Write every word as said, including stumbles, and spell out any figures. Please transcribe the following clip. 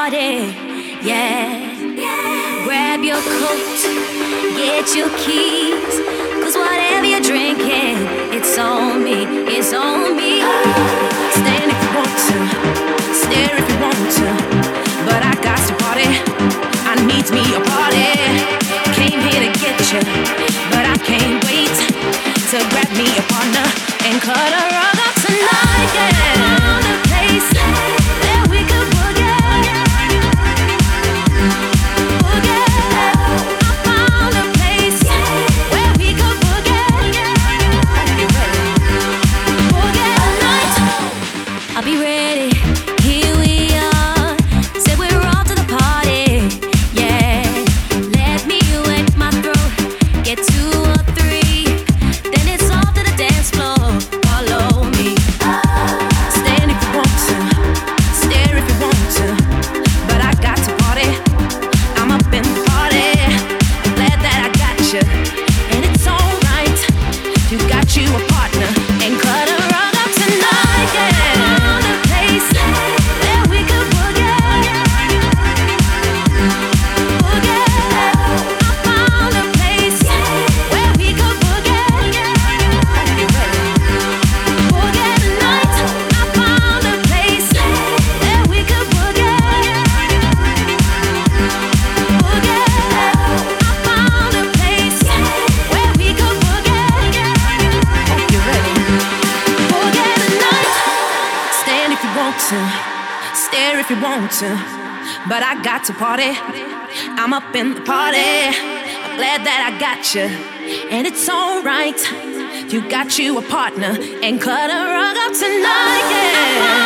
party, yeah. Grab your coat, get your keys, 'cause whatever you're drinking, it's on me, it's on me. Stand if you want to, stare if you want to, but I got to party, I need me a party. Came here to get you, but I can't wait to grab me a partner and cut a rug up tonight, yeah. Found a place that we could boogie, boogie. I found a place where we could boogie. You ready? Boogie tonight. I'll be ready. Here we are. Said we're off to the party, yeah. Let me wet my throat. Get two or three, then it's off to the dance floor. Follow me. Stand if you want to, stare if you want to, but I got to party. I'm up in the party. I'm glad that I got you, and it's alright. You got you a partner and cut a rug up tonight, yeah. Found a place that we could boogie, boogie. I found a place where we could boogie. You ready? Boogie tonight. I found a place that we could boogie, boogie. I found a place where we could boogie. You ready? Boogie tonight. Stand if you want to, stare if you want to, but I got to party. I'm up in the party. I'm glad that I got you, and it's alright. You got you a partner and cut a rug up tonight, yeah.